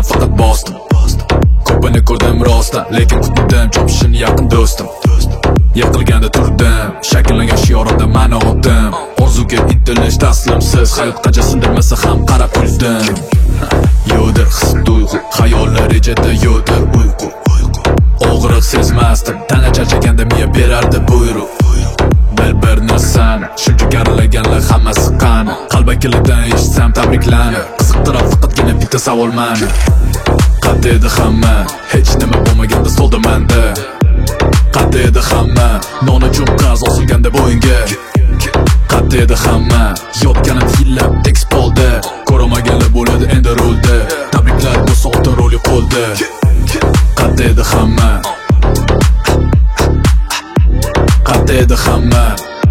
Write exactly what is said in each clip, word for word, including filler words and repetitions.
faqat bosdim. Ko'pini ko'rdim rostdan, lekin kutdim chopishini yaqin do'stim. Yiqilganda turdim, shakllangan shiorida ma'no oldim. Orzuga intilish taslimsiz, hayot qancha sindirmasa ham qarab kuldim. Yo'dir his tuyg'u, xayollar rejada yo'dir uyqu. Og'riq sezmasdim, tana charchaganda miya berardi buyruq. Bir narsani shuncha karilaganlar hammasi qani. Qalbakilidan eshitsam tabriklanib, qiziqtirib faqatgina bitta savol mani. Qanday edi hamma, hech nima bo'lmaganda stolda menda. Qanday edi hamma, non uchun qarz osilganda bo'yinga. Qanday edi hamma, yotganim yillab tekst bo'ldi. Ko'rmaganlar bo'ladi endi rolda. Tabriklar bu soatda roli qo'lda. Qanday edi hamma, qanday edi hamma,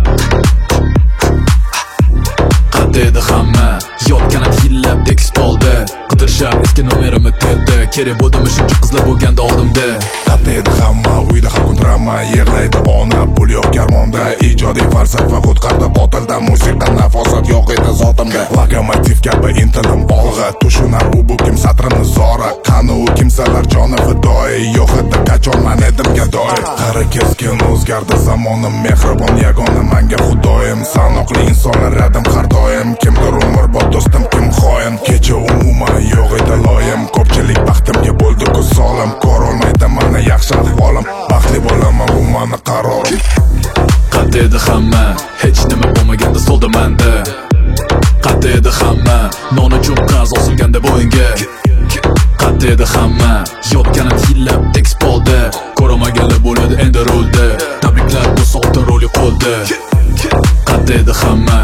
qanday edi hamma, yotganim yillab tekst bo'ldi. Qidirishar eski nomerimni terdi. Kerak bo'ldimi shuncha qizlar bo'lganda oldimda. Qanday edi hamma, uyda har kun drama, yig'laydi ona, pul yo'q karmonda. Ijodiy falsafa qutqardi botildan, musiqa nafosat yo'q edi zotimda. Lokomotiv kabi intilim olg'a, tushunar u bu kim satrini zora. Qani u kimsalar joni fidoi, yo'q edi qachonman edim gadoy. Qari keskin o'zgardi zamonim, mehribon yagona menga xudoyim. Sanoqli insonlar radim har doim, kimdir umrbod do'stim, kim xoin. Kecha umuman yo'q edi loyim, ko'pchilik baxtimga bo'ldi ko'z solim. Ko'rolmaydi meni yaxshi ahvolim, baxtli bo'laman bu meni qarorim. Qanday edi hamma, hech nima bo'lmaganda stolda menda. Qanday edi hamma, non uchun qarz osilganda bo'yinga. Qanday edi hamma, yotganim yillab tekst bo'ldi. Ko'rmaganlar bo'ladi endi rolda. Tabriklar bu soatda roli qo'lda. Qanday edi hamma,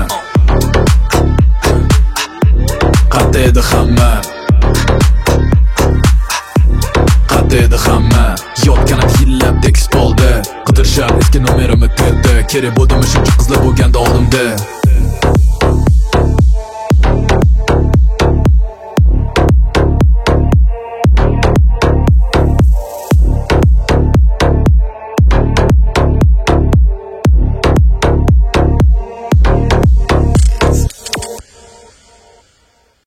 qanday edi hamma, qanday edi hamma, yotganim yillab tekst bo'ldi. Qidirishar eski nomerimni terdi. Kerak bo'ldimi shuncha qizlar bo'lganda oldimda.